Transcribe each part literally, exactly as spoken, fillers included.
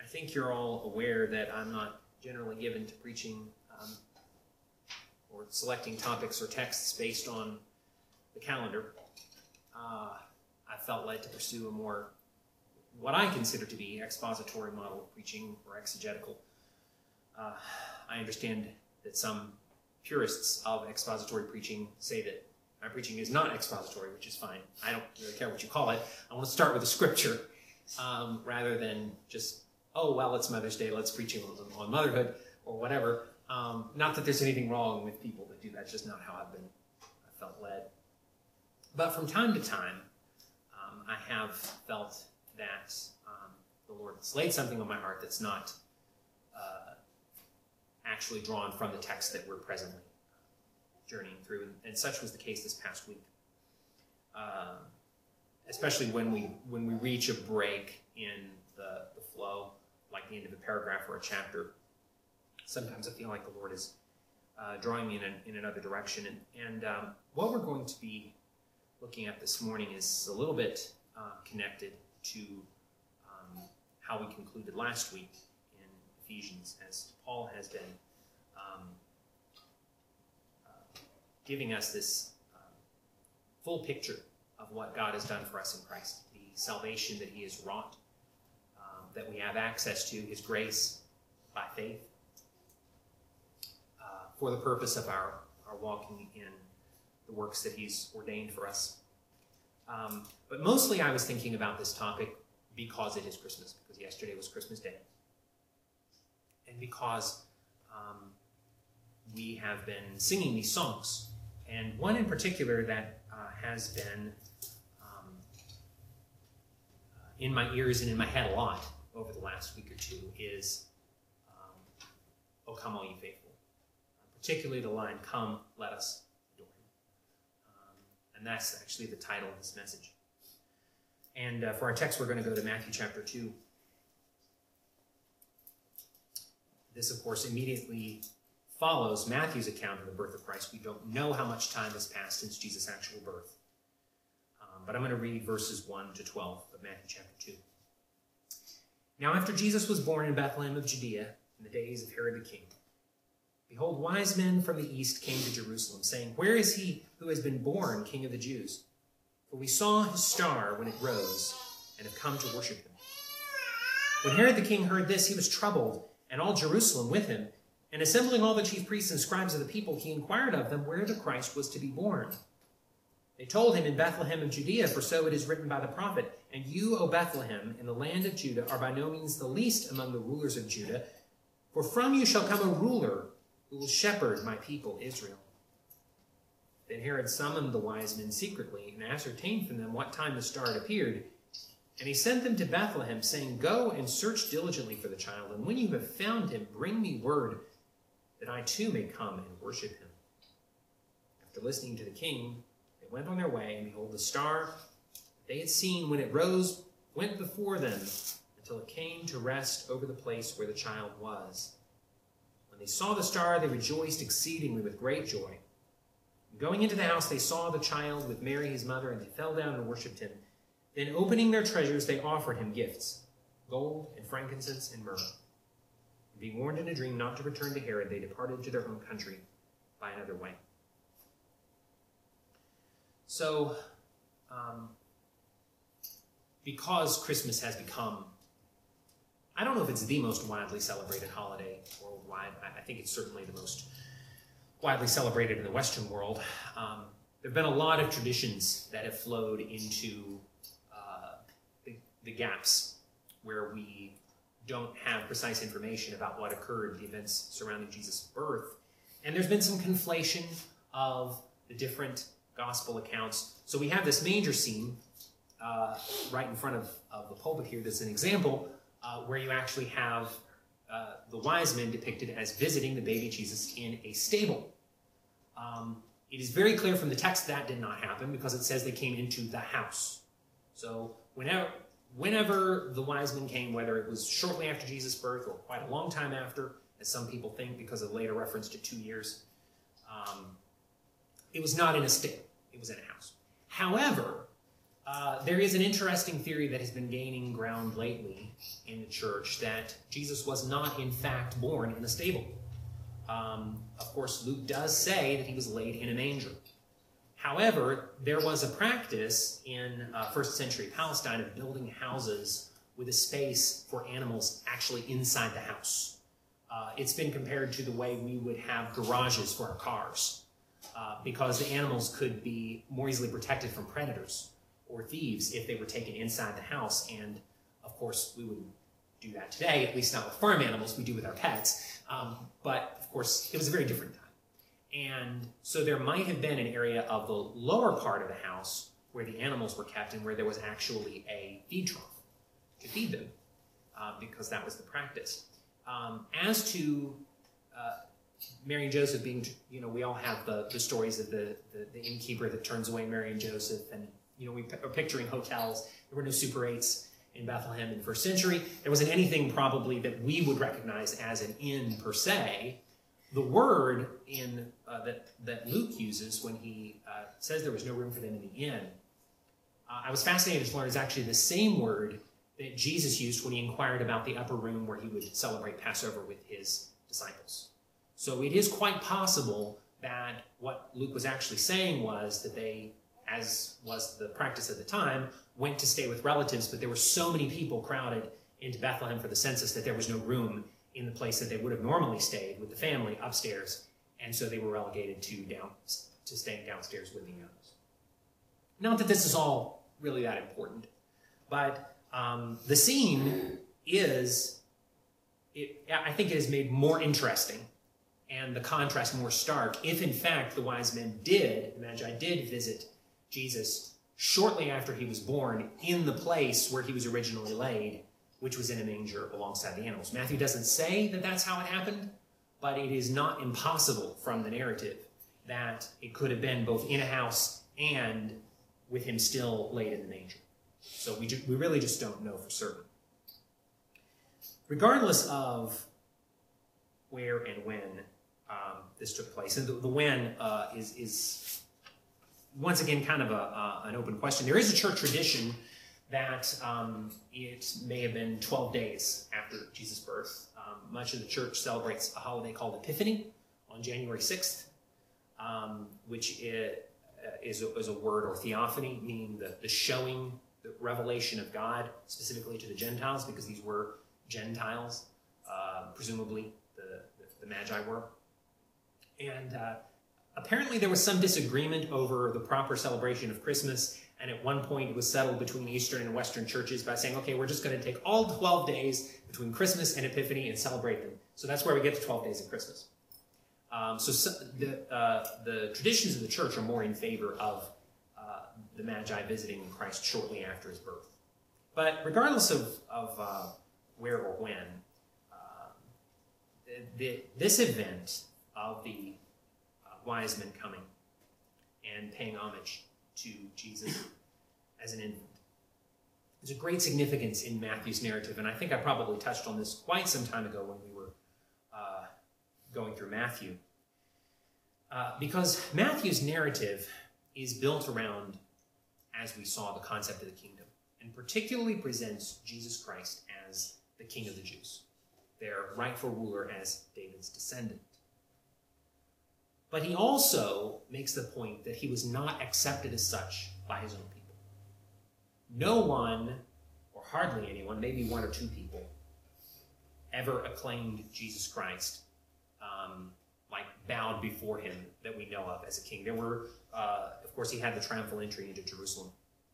I think you're all aware that I'm not generally given to preaching um, or selecting topics or texts based on the calendar. Uh, I felt led to pursue a more, what I consider to be, expository model of preaching or exegetical. Uh, I understand that some purists of expository preaching say that my preaching is not expository, which is fine. I don't really care what you call it. I want to start with a scripture um, rather than just, oh, well, it's Mother's Day, let's preach on, on motherhood or whatever. Um, not that there's anything wrong with people that do that, just not how I've been, I felt led. But from time to time, um, I have felt that um, the Lord has laid something on my heart that's not uh, actually drawn from the text that we're presently journeying through, and, and such was the case this past week. Uh, especially when we when we reach a break in the, the flow, like the end of a paragraph or a chapter. Sometimes I feel like the Lord is uh, drawing me in, a, in another direction. And, and um, what we're going to be looking at this morning is a little bit uh, connected to um, how we concluded last week in Ephesians, as Paul has been um, uh, giving us this uh, full picture of what God has done for us in Christ, the salvation that he has wrought, um, that we have access to, his grace by faith, uh, for the purpose of our, our walking in the works that he's ordained for us. Um, but mostly I was thinking about this topic because it is Christmas, because yesterday was Christmas Day. And because um, we have been singing these songs. And one in particular that uh, has been um, uh, in my ears and in my head a lot over the last week or two is um, O Come All Ye Faithful. Uh, particularly the line, Come, Let Us Adore Him. Um, and that's actually the title of this message. And uh, for our text, we're going to go to Matthew chapter two. This, of course, immediately follows Matthew's account of the birth of Christ. We don't know how much time has passed since Jesus' actual birth. Um, but I'm going to read verses one to twelve of Matthew chapter two. Now after Jesus was born in Bethlehem of Judea, in the days of Herod the king, behold, wise men from the east came to Jerusalem, saying, Where is he who has been born King of the Jews? For we saw his star when it rose, and have come to worship him. When Herod the king heard this, he was troubled, and all Jerusalem with him. And assembling all the chief priests and scribes of the people, he inquired of them where the Christ was to be born. They told him, In Bethlehem of Judea, for so it is written by the prophet, And you, O Bethlehem, in the land of Judah, are by no means the least among the rulers of Judah, for from you shall come a ruler who will shepherd my people Israel. Then Herod summoned the wise men secretly, and ascertained from them what time the star had appeared. And he sent them to Bethlehem, saying, Go and search diligently for the child, and when you have found him, bring me word, that I too may come and worship him. After listening to the king, they went on their way, and behold, the star that they had seen when it rose went before them until it came to rest over the place where the child was. When they saw the star, they rejoiced exceedingly with great joy. And going into the house, they saw the child with Mary his mother, and they fell down and worshipped him. Then opening their treasures, they offered him gifts, gold and frankincense and myrrh. Being warned in a dream not to return to Herod, they departed to their own country by another way. So, um, because Christmas has become, I don't know if it's the most widely celebrated holiday worldwide. I think it's certainly the most widely celebrated in the Western world. Um, there have been a lot of traditions that have flowed into uh, the, the gaps where we don't have precise information about what occurred, the events surrounding Jesus' birth. And there's been some conflation of the different gospel accounts. So we have this manger scene uh, right in front of, of the pulpit here that's an example uh, where you actually have uh, the wise men depicted as visiting the baby Jesus in a stable. Um, it is very clear from the text that did not happen because it says they came into the house. So whenever... Whenever the wise men came, whether it was shortly after Jesus' birth or quite a long time after, as some people think because of later reference to two years, um, it was not in a stable. It was in a house. However, Uh, there is an interesting theory that has been gaining ground lately in the church that Jesus was not, in fact, born in a stable. Um, of course, Luke does say that he was laid in a manger. However, there was a practice in uh, first century Palestine of building houses with a space for animals actually inside the house. Uh, it's been compared to the way we would have garages for our cars, uh, because the animals could be more easily protected from predators or thieves if they were taken inside the house. And of course, we wouldn't do that today, at least not with farm animals. We do with our pets. Um, but of course, it was a very different time. And so there might have been an area of the lower part of the house where the animals were kept and where there was actually a feed trough to feed them, uh, because that was the practice. Um, as to uh, Mary and Joseph being, you know, we all have the, the stories of the, the, the innkeeper that turns away Mary and Joseph, and, you know, we are picturing hotels. There were no Super eights in Bethlehem in the first century. There wasn't anything probably that we would recognize as an inn per se. The word in uh, that, that Luke uses when he uh, says there was no room for them in the inn, uh, I was fascinated to learn is actually the same word that Jesus used when he inquired about the upper room where he would celebrate Passover with his disciples. So it is quite possible that what Luke was actually saying was that they, as was the practice at the time, went to stay with relatives, but there were so many people crowded into Bethlehem for the census that there was no room in the place that they would have normally stayed with the family upstairs, and so they were relegated to down to staying downstairs with the animals. Not that this is all really that important, but um, the scene is, it, I think it is made more interesting and the contrast more stark if, in fact, the wise men did, the Magi did visit Jesus shortly after he was born in the place where he was originally laid, which was in a manger alongside the animals. Matthew doesn't say that that's how it happened, but it is not impossible from the narrative that it could have been both in a house and with him still laid in the manger. So we, ju- we really just don't know for certain. Regardless of where and when um, this took place, and the, the when uh, is, is once again kind of a, uh, an open question. There is a church tradition that um, it may have been twelve days after Jesus' birth. Um, much of the church celebrates a holiday called Epiphany on January sixth, um, which is, is, a, is a word, or theophany, meaning the, the showing, the revelation of God, specifically to the Gentiles, because these were Gentiles, uh, presumably the, the, the Magi were. And uh, apparently there was some disagreement over the proper celebration of Christmas. And at one point, it was settled between Eastern and Western churches by saying, okay, we're just going to take all twelve days between Christmas and Epiphany and celebrate them. So that's where we get the twelve days of Christmas. Um, so, so the, uh, the traditions of the church are more in favor of uh, the Magi visiting Christ shortly after his birth. But regardless of, of uh, where or when, uh, the, the, this event of the uh, wise men coming and paying homage to Jesus as an infant. There's a great significance in Matthew's narrative, and I think I probably touched on this quite some time ago when we were uh, going through Matthew. Uh, because Matthew's narrative is built around, as we saw, the concept of the kingdom, and particularly presents Jesus Christ as the King of the Jews, their rightful ruler as David's descendant. But he also makes the point that he was not accepted as such by his own people. No one, or hardly anyone, maybe one or two people, ever acclaimed Jesus Christ, um, like bowed before him that we know of as a king. There were, uh, of course, he had the triumphal entry into Jerusalem.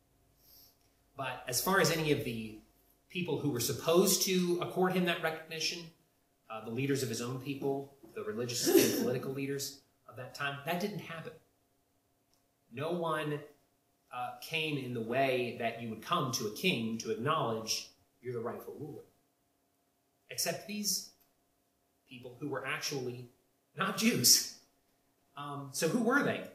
But as far as any of the people who were supposed to accord him that recognition, uh, the leaders of his own people, the religious and political leaders of that time, that didn't happen. No one uh, came in the way that you would come to a king to acknowledge you're the rightful ruler, except these people who were actually not Jews. Um, so who were they?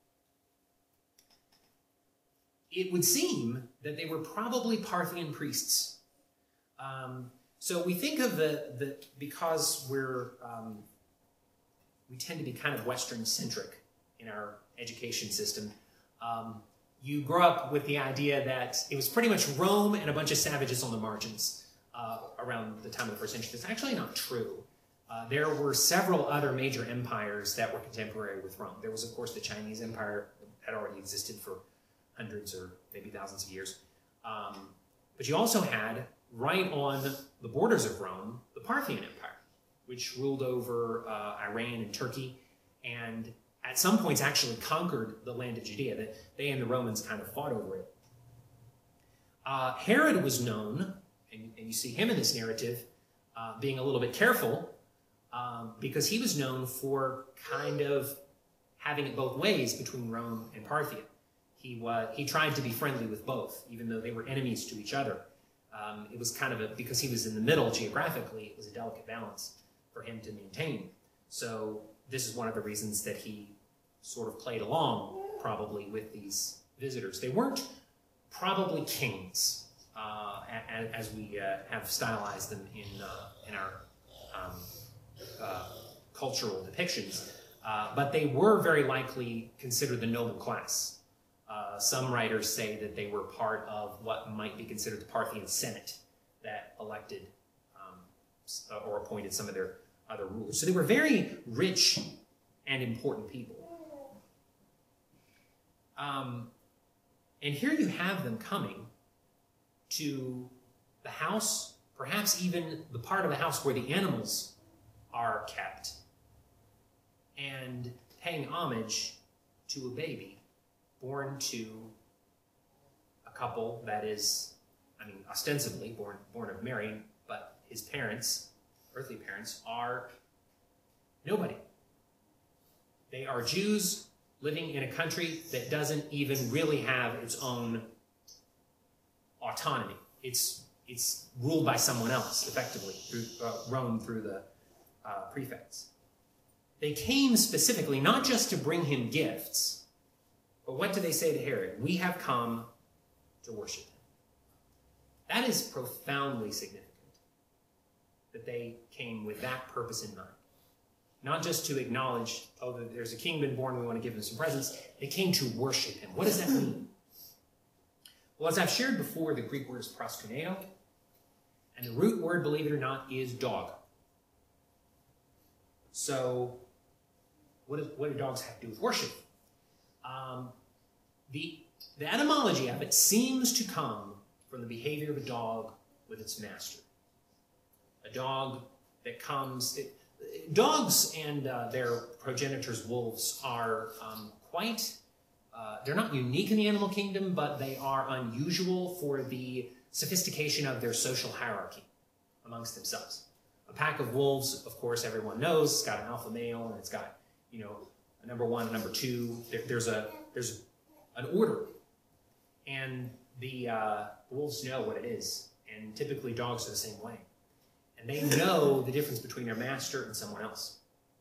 It would seem that they were probably Parthian priests. Um, so we think of the, the because we're um, we tend to be kind of Western-centric in our education system. Um, you grow up with the idea that it was pretty much Rome and a bunch of savages on the margins uh, around the time of the first century. That's actually not true. Uh, there were several other major empires that were contemporary with Rome. There was, of course, the Chinese Empire that had already existed for hundreds or maybe thousands of years. Um, but you also had, right on the borders of Rome, the Parthian Empire, which ruled over uh, Iran and Turkey, and at some points actually conquered the land of Judea. That they and the Romans kind of fought over it. Uh, Herod was known, and, and you see him in this narrative, uh, being a little bit careful, um, because he was known for kind of having it both ways between Rome and Parthia. He, was, he tried to be friendly with both, even though they were enemies to each other. Um, it was kind of a, because he was in the middle geographically, it was a delicate balance for him to maintain. So this is one of the reasons that he sort of played along, probably, with these visitors. They weren't probably kings, uh, as, as we uh, have stylized them in, uh, in our um, uh, cultural depictions, uh, but they were very likely considered the noble class. Uh, some writers say that they were part of what might be considered the Parthian Senate that elected um, or appointed some of their other rulers. So they were very rich and important people. Um, and here you have them coming to the house, perhaps even the part of the house where the animals are kept, and paying homage to a baby born to a couple that is, I mean, ostensibly born, born of Mary, but his parents, earthly parents, are nobody. They are Jews living in a country that doesn't even really have its own autonomy. It's, it's ruled by someone else, effectively, through uh, Rome, through the uh, prefects. They came specifically not just to bring him gifts, but what do they say to Herod? We have come to worship him. That is profoundly significant, that they came with that purpose in mind. Not just to acknowledge, oh, there's a king been born, we want to give him some presents. They came to worship him. What does that mean? Well, as I've shared before, the Greek word is proskuneo, and the root word, believe it or not, is dog. So, what, is, what do dogs have to do with worship? Um, the, the etymology of it seems to come from the behavior of a dog with its master. A dog that comes... It, dogs and uh, their progenitors, wolves, are um, quite... Uh, they're not unique in the animal kingdom, but they are unusual for the sophistication of their social hierarchy amongst themselves. A pack of wolves, of course, everyone knows, it's got an alpha male, and it's got, you know, a number one, a number two. There, there's a there's an order, and the uh, wolves know what it is, and typically dogs are the same way, and they know the difference between their master and someone else.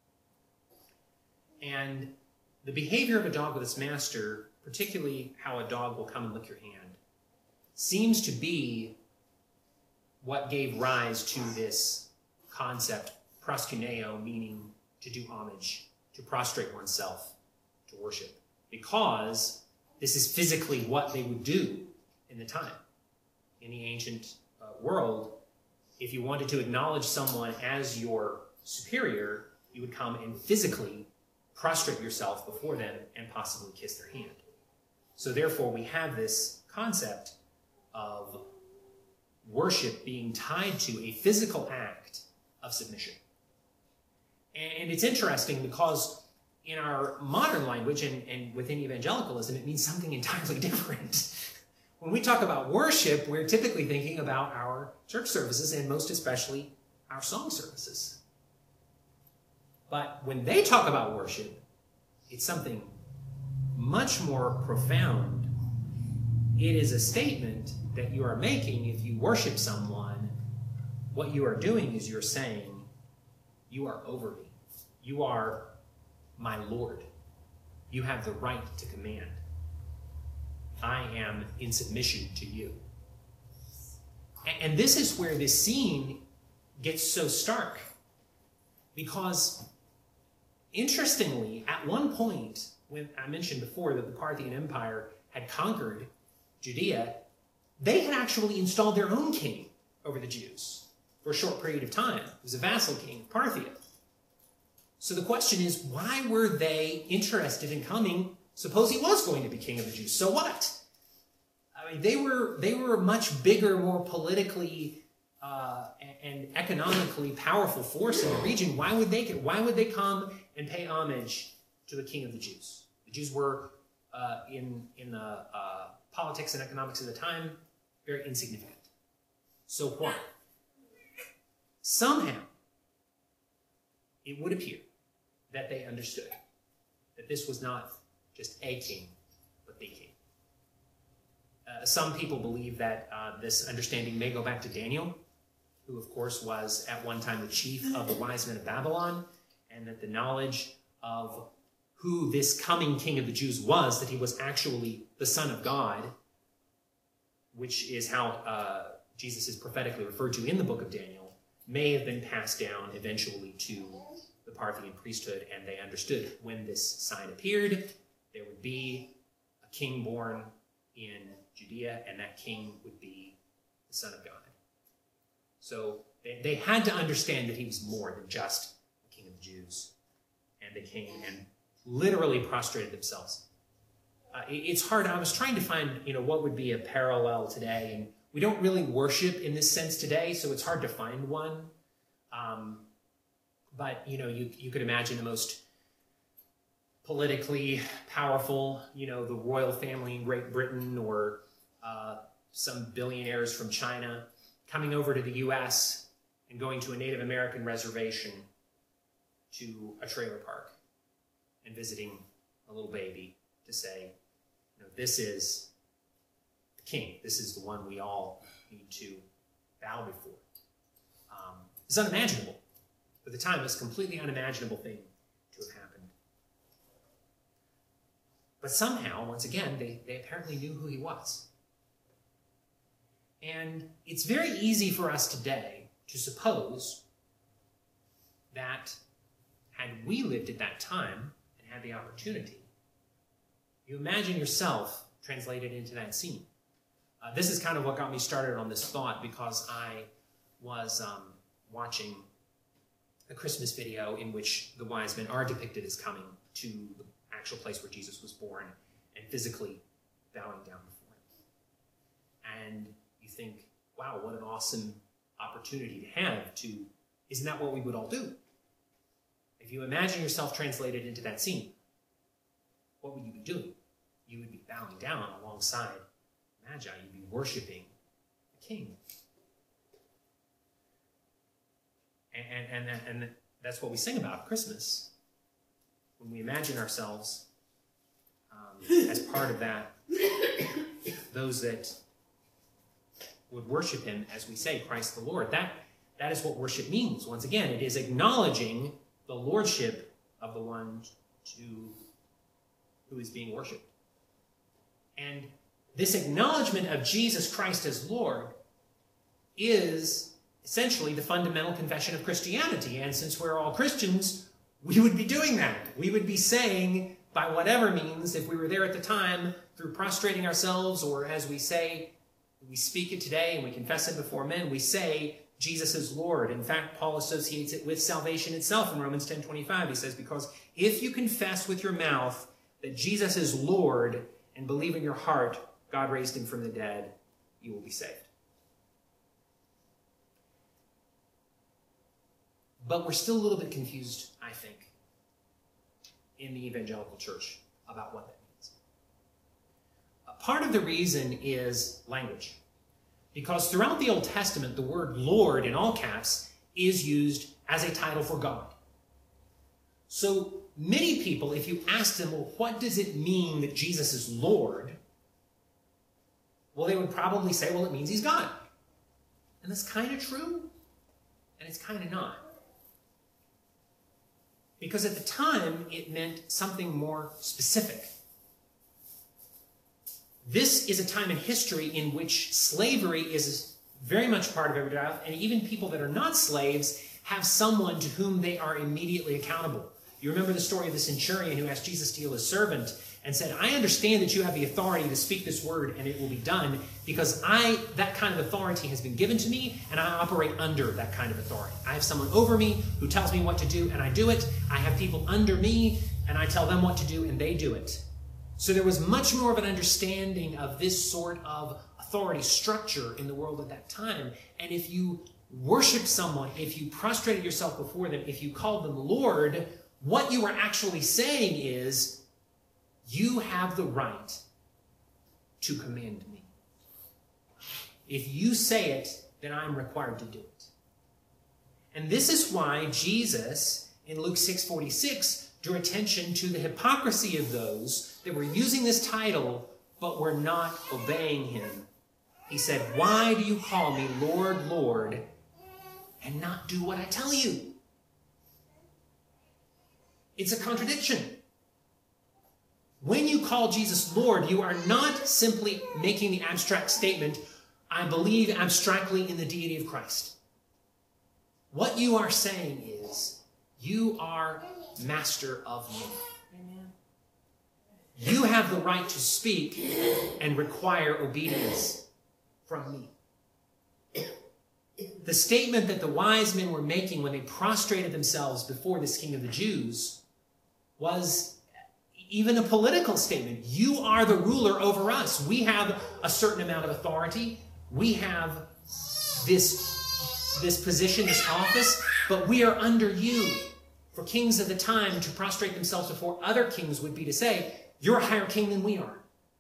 And the behavior of a dog with its master, particularly how a dog will come and lick your hand, seems to be what gave rise to this concept, proskuneo, meaning to do homage, to prostrate oneself, to worship, because this is physically what they would do in the time. In the ancient uh, world, if you wanted to acknowledge someone as your superior, you would come and physically prostrate yourself before them and possibly kiss their hand. So therefore, we have this concept of worship being tied to a physical act of submission. And it's interesting because in our modern language and, and within evangelicalism, it means something entirely different. When we talk about worship, we're typically thinking about our church services and most especially our song services. But when they talk about worship, it's something much more profound. It is a statement that you are making if you worship someone. What you are doing is you're saying, you are over me. You are my Lord. You have the right to command. I am in submission to you. And this is where this scene gets so stark. Because, interestingly, at one point, when I mentioned before that the Parthian Empire had conquered Judea, they had actually installed their own king over the Jews for a short period of time. It was a vassal king, Parthia. So the question is, why were they interested in coming? Suppose he was going to be king of the Jews. So what? I mean, they were they were a much bigger, more politically uh, and economically powerful force in the region. Why would they why would they come and pay homage to the king of the Jews? The Jews were uh, in in the uh, politics and economics of the time very insignificant. So why? Somehow, it would appear that they understood that this was not just a king, but the king. Uh, some people believe that uh, this understanding may go back to Daniel, who of course was at one time the chief of the wise men of Babylon, and that the knowledge of who this coming king of the Jews was, that he was actually the Son of God, which is how uh, Jesus is prophetically referred to in the book of Daniel, may have been passed down eventually to the Parthian priesthood, and they understood when this sign appeared, there would be a king born in Judea, and that king would be the Son of God. So they, they had to understand that he was more than just the king of the Jews. And they came and literally prostrated themselves. Uh, it, it's hard. I was trying to find, you know, what would be a parallel today, and we don't really worship in this sense today, so it's hard to find one. Um, but, you know, you, you could imagine the most politically powerful, you know, the royal family in Great Britain, or uh, some billionaires from China coming over to the U S and going to a Native American reservation to a trailer park and visiting a little baby to say, you know, this is the king. This is the one we all need to bow before. Um, it's unimaginable. At the time, it was a completely unimaginable thing to have happened. But somehow, once again, they, they apparently knew who he was. And it's very easy for us today to suppose that had we lived at that time and had the opportunity, you imagine yourself translated into that scene. Uh, this is kind of what got me started on this thought, because I was um, watching a Christmas video in which the wise men are depicted as coming to the actual place where Jesus was born and physically bowing down before him. And you think, wow, what an awesome opportunity to have to, isn't that what we would all do? If you imagine yourself translated into that scene, what would you be doing? You would be bowing down alongside Magi. You'd be worshiping the king. And, and, and, and that's what we sing about at Christmas. When we imagine ourselves um, as part of that, those that would worship him, as we say, Christ the Lord, that, that is what worship means. Once again, it is acknowledging the lordship of the one to, who is being worshipped. And this acknowledgement of Jesus Christ as Lord is essentially the fundamental confession of Christianity. And since we're all Christians, we would be doing that. We would be saying, by whatever means, if we were there at the time, through prostrating ourselves, or as we say, we speak it today and we confess it before men, we say Jesus is Lord. In fact, Paul associates it with salvation itself in Romans ten twenty-five. He says, because if you confess with your mouth that Jesus is Lord and believe in your heart God raised him from the dead, you will be saved. But we're still a little bit confused, I think, in the evangelical church about what that means. Part of the reason is language. Because throughout the Old Testament, the word Lord, in all caps, is used as a title for God. So many people, if you ask them, well, what does it mean that Jesus is Lord? Well, they would probably say, well, it means he's God. And that's kind of true, and it's kind of not. Because at the time, it meant something more specific. This is a time in history in which slavery is very much part of everyday life, and even people that are not slaves have someone to whom they are immediately accountable. You remember the story of the centurion who asked Jesus to heal his servant, and said, I understand that you have the authority to speak this word and it will be done because I, that kind of authority has been given to me and I operate under that kind of authority. I have someone over me who tells me what to do and I do it. I have people under me and I tell them what to do and they do it. So there was much more of an understanding of this sort of authority structure in the world at that time. And if you worshiped someone, if you prostrated yourself before them, if you called them Lord, what you were actually saying is, you have the right to command me. If you say it, then I'm required to do it. And this is why Jesus, in Luke six forty-six, drew attention to the hypocrisy of those that were using this title, but were not obeying him. He said, why do you call me Lord, Lord, and not do what I tell you? It's a contradiction. When you call Jesus Lord, you are not simply making the abstract statement, I believe abstractly in the deity of Christ. What you are saying is, you are master of me. Amen. You have the right to speak and require obedience from me. The statement that the wise men were making when they prostrated themselves before this King of the Jews was even a political statement. You are the ruler over us. We have a certain amount of authority. We have this, this position, this office, but we are under you. For kings of the time to prostrate themselves before other kings would be to say, you're a higher king than we are.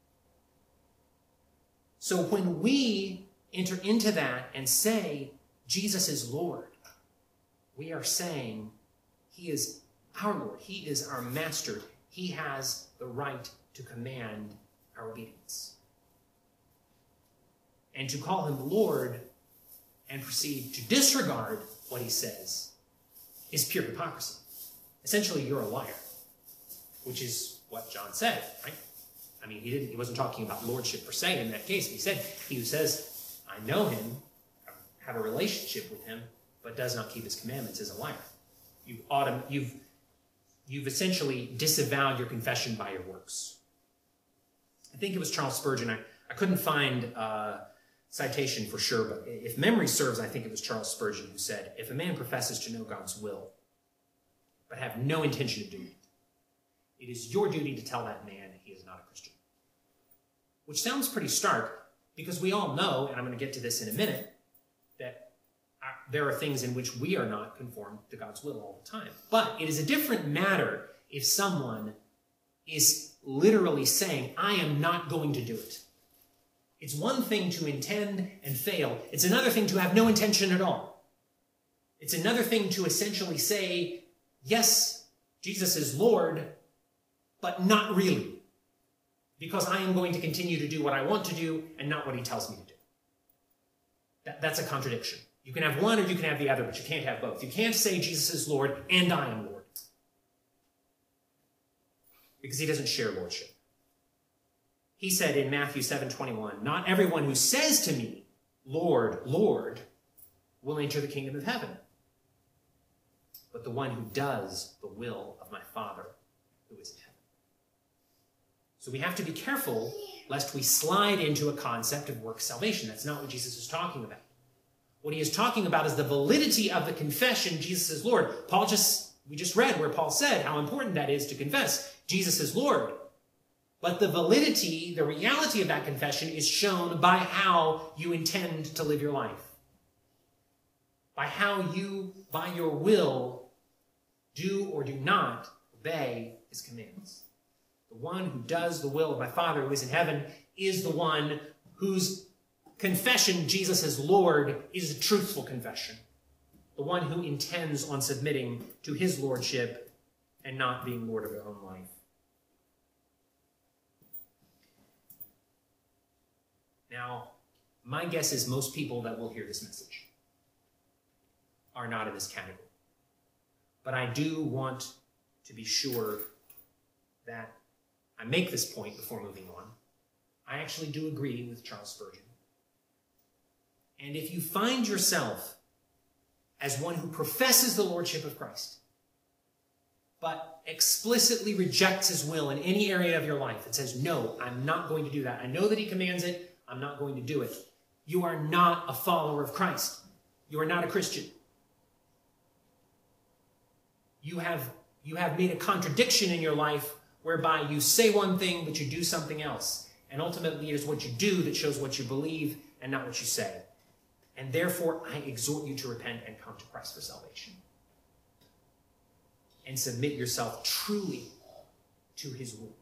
So when we enter into that and say, Jesus is Lord, we are saying he is our Lord. He is our master. He has the right to command our obedience. And to call him Lord and proceed to disregard what he says is pure hypocrisy. Essentially, you're a liar, which is what John said, right? I mean, he didn't. He wasn't talking about lordship per se in that case. He said, he who says, I know him, have a relationship with him, but does not keep his commandments is a liar. You've, autom- you've, you've essentially disavowed your confession by your works. I think it was Charles Spurgeon. I, I couldn't find a citation for sure, but if memory serves, I think it was Charles Spurgeon who said, if a man professes to know God's will, but have no intention of doing it, it is your duty to tell that man he is not a Christian. Which sounds pretty stark, because we all know, and I'm going to get to this in a minute, that there are things in which we are not conformed to God's will all the time. But it is a different matter if someone is literally saying, I am not going to do it. It's one thing to intend and fail. It's another thing to have no intention at all. It's another thing to essentially say, yes, Jesus is Lord, but not really. Because I am going to continue to do what I want to do and not what he tells me to do. That, that's a contradiction. You can have one or you can have the other, but you can't have both. You can't say Jesus is Lord and I am Lord. Because he doesn't share lordship. He said in Matthew seven twenty-one, not everyone who says to me, Lord, Lord, will enter the kingdom of heaven, but the one who does the will of my Father who is in heaven. So we have to be careful lest we slide into a concept of work salvation. That's not what Jesus is talking about. What he is talking about is the validity of the confession, Jesus is Lord. Paul just, we just read where Paul said how important that is to confess Jesus is Lord. But the validity, the reality of that confession is shown by how you intend to live your life. By how you, by your will, do or do not obey his commands. The one who does the will of my Father who is in heaven is the one whose confession, Jesus is Lord, is a truthful confession. The one who intends on submitting to his lordship and not being Lord of their own life. Now, my guess is most people that will hear this message are not in this category. But I do want to be sure that I make this point before moving on. I actually do agree with Charles Spurgeon. And if you find yourself as one who professes the lordship of Christ, but explicitly rejects his will in any area of your life and says, no, I'm not going to do that. I know that he commands it. I'm not going to do it. You are not a follower of Christ. You are not a Christian. You have, you have made a contradiction in your life whereby you say one thing, but you do something else. And ultimately, it is what you do that shows what you believe and not what you say. And therefore, I exhort you to repent and come to Christ for salvation. And submit yourself truly to his will.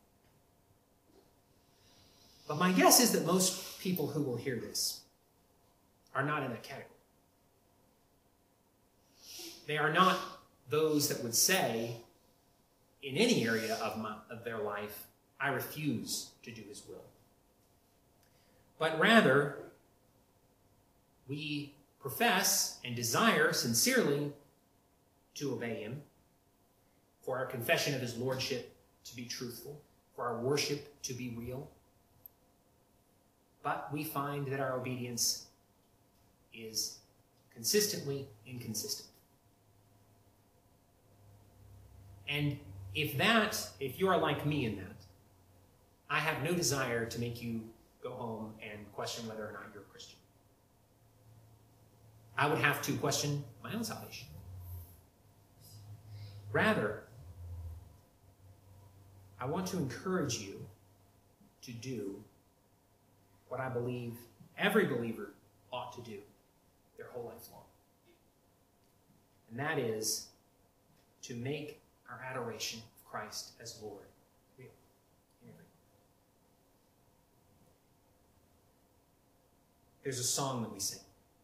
But my guess is that most people who will hear this are not in that category. They are not those that would say, in any area of, my, of their life, I refuse to do his will. But rather, we profess and desire sincerely to obey him, for our confession of his lordship to be truthful, for our worship to be real. But we find that our obedience is consistently inconsistent. And if that, if you are like me in that, I have no desire to make you go home and question whether or not you're a Christian. I would have to question my own salvation. Rather, I want to encourage you to do what I believe every believer ought to do their whole life long. And that is to make our adoration of Christ as Lord real in everything. There's a song that we sing.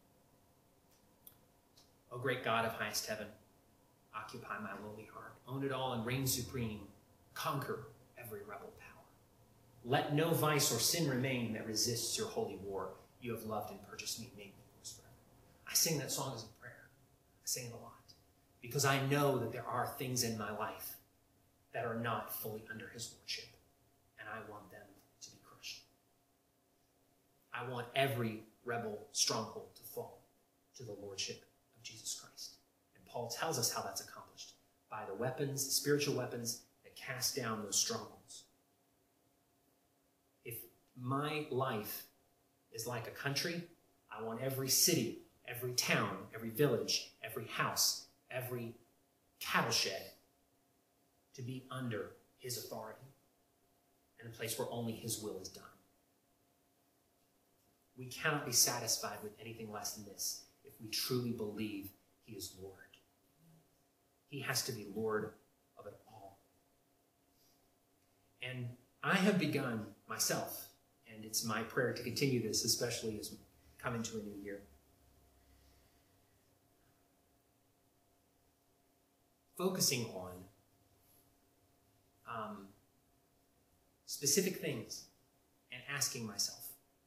O great God of highest heaven, occupy my lowly heart. Own it all and reign supreme. Conquer every rebel power. Let no vice or sin remain that resists your holy war. You have loved and purchased me, made me yours forever. I sing that song as a prayer. I sing it a lot because I know that there are things in my life that are not fully under his lordship, and I want them to be crushed. I want every rebel stronghold to fall to the lordship of Jesus Christ. And Paul tells us how that's accomplished by the weapons, the spiritual weapons that cast down those strongholds. If my life is like a country, I want every city, every town, every village, every house, every cattle shed to be under his authority and a place where only his will is done. We cannot be satisfied with anything less than this if we truly believe he is Lord. He has to be Lord of it all. And I have begun myself, and it's my prayer to continue this, especially as we come into a new year, focusing on um, specific things and asking myself,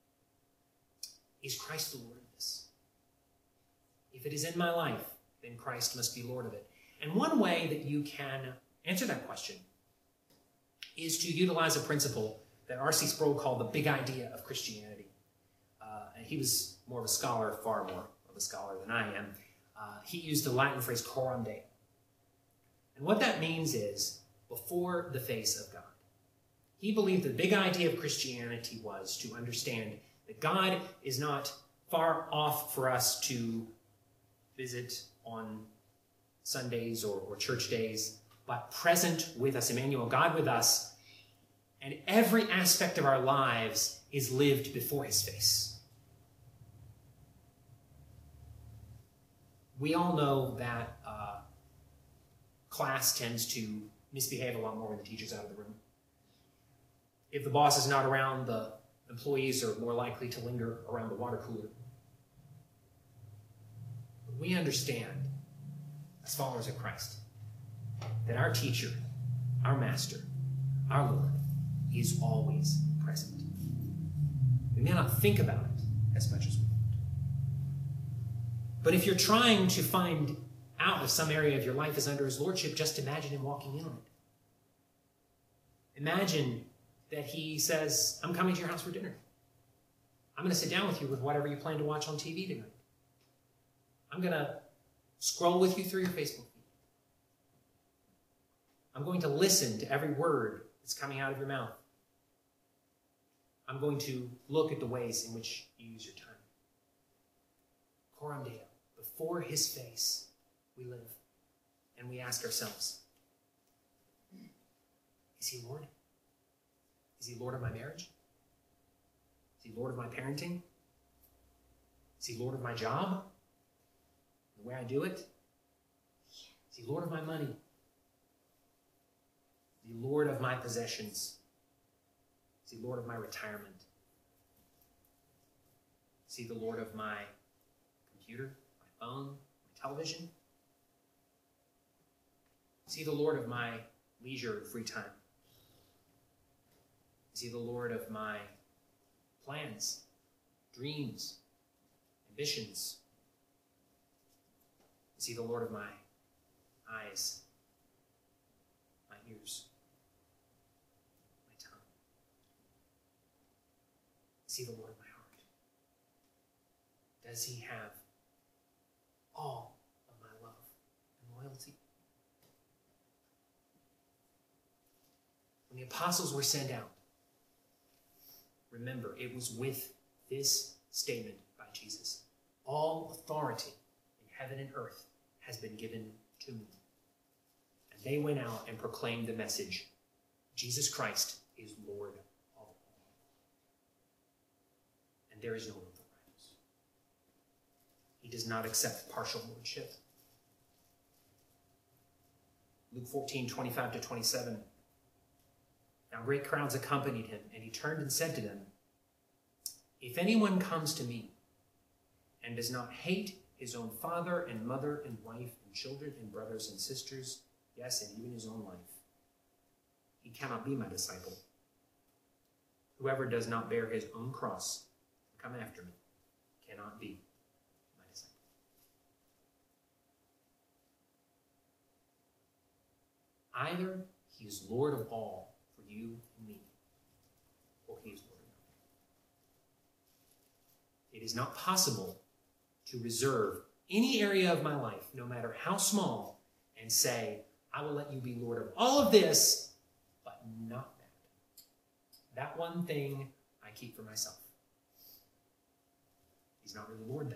is Christ the Lord of this? If it is in my life, then Christ must be Lord of it. And one way that you can answer that question is to utilize a principle that R C Sproul called the big idea of Christianity. Uh, and he was more of a scholar, far more of a scholar than I am. Uh, he used the Latin phrase coram Deo. And what that means is before the face of God. He believed the big idea of Christianity was to understand that God is not far off for us to visit on Sundays or, or church days, but present with us, Emmanuel, God with us, and every aspect of our lives is lived before his face. We all know that uh, class tends to misbehave a lot more when the teacher's out of the room. If the boss is not around, the employees are more likely to linger around the water cooler. But we understand, as followers of Christ, that our teacher, our master, our Lord, is always present. We may not think about it as much as we want. But if you're trying to find out if some area of your life is under his lordship, just imagine him walking in on it. Imagine that he says, I'm coming to your house for dinner. I'm going to sit down with you with whatever you plan to watch on T V tonight. I'm going to scroll with you through your Facebook feed. I'm going to listen to every word that's coming out of your mouth. I'm going to look at the ways in which you use your time. Coram Deo, before his face we live, and we ask ourselves, is he Lord? Is he Lord of my marriage? Is he Lord of my parenting? Is he Lord of my job? The way I do it? Is he Lord of my money? Is he Lord of my possessions? Is he Lord of my retirement? Is he the Lord of my computer, my phone, my television? Is he the Lord of my leisure and free time? Is he the Lord of my plans, dreams, ambitions? Is he the Lord of my eyes, my ears, my tongue? Is he the Lord of my heart? Does he have all of my love and loyalty? When the apostles were sent out, remember, it was with this statement by Jesus: all authority in heaven and earth has been given to me. And they went out and proclaimed the message: Jesus Christ is Lord of all. And there is no room for rivals. He does not accept partial lordship. Luke fourteen, twenty-five to twenty-seven. Now great crowds accompanied him, and he turned and said to them, if anyone comes to me and does not hate his own father and mother and wife and children and brothers and sisters, yes, and even his own life, he cannot be my disciple. Whoever does not bear his own cross and come after me cannot be my disciple. Either he is Lord of all for you and me, or he is Lord of none. It is not possible to reserve any area of my life, no matter how small, and say, I will let you be Lord of all of this, but not that. That one thing I keep for myself. He's not really Lord then.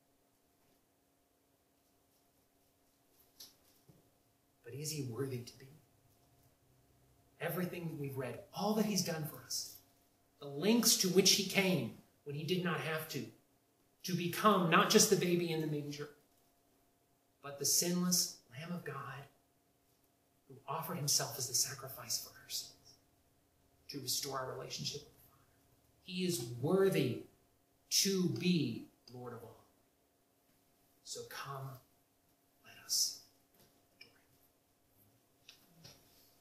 But is he worthy to be? Everything that we've read, all that he's done for us, the lengths to which he came when he did not have to, to become not just the baby in the manger, but the sinless Lamb of God who offered himself as the sacrifice for our sins to restore our relationship with the Father. He is worthy to be Lord of all. So come